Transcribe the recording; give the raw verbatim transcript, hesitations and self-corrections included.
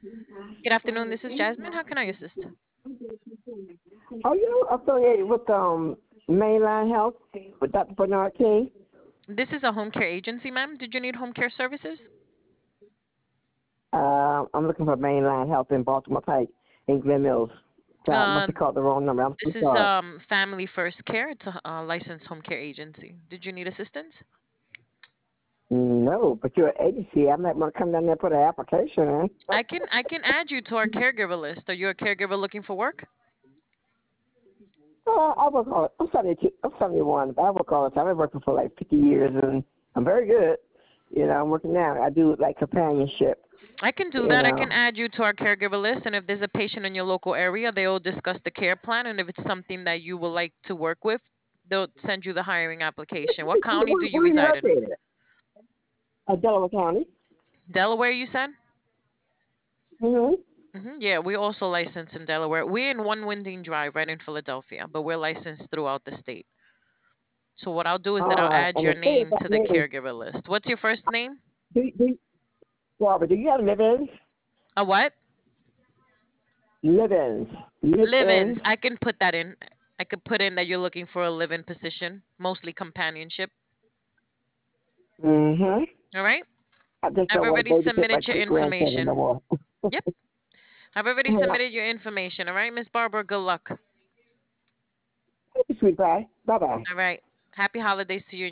Good afternoon. This is Jasmine. How can I assist? Are you affiliated with um Mainline Health with doctor Bernard King? This is a home care agency, ma'am. Did you need home care services? Uh, I'm looking for Mainline Health in Baltimore Pike in Glen Mills. So I must Uh, have called the wrong number. I'm so this is sorry. um Family First Care. It's a, a licensed home care agency. Did you need assistance? No, but you're an agency. I might want to come down there and put an application in. I can I can add you to our caregiver list. Are you a caregiver looking for work? Uh, I work all. I'm seventy-two. I'm seventy-one. But I work all the time. I've been working for like fifty years, and I'm very good. You know, I'm working now. I do like companionship. I can do You that. I can know. add you to our caregiver list, and if there's a patient in your local area, they'll discuss the care plan, and if it's something that you would like to work with, they'll send you the hiring application. What county Where, do you where are you reside in? located? Uh, Delaware County. Delaware, you said? Mm-hmm. Hmm. Yeah, we also licensed in Delaware. We're in One Winding Drive, right in Philadelphia, but we're licensed throughout the state. So what I'll do is that All I'll right. add And your the thing name about to the me is, caregiver list. What's your first name? do, do, Barbara, do you have live-ins? A what? Live-ins. Live-ins. Live-ins. I can put that in. I could put in that you're looking for a live-in position, mostly companionship. Mm-hmm. All right. I just I've don't want to already babysit my submitted your great grandchildren no information. more. Yep. I've already Yeah. submitted your information. All right, Miss Barbara. Good luck. Thank you, sweet pie. Bye-bye. All right. Happy holidays to you.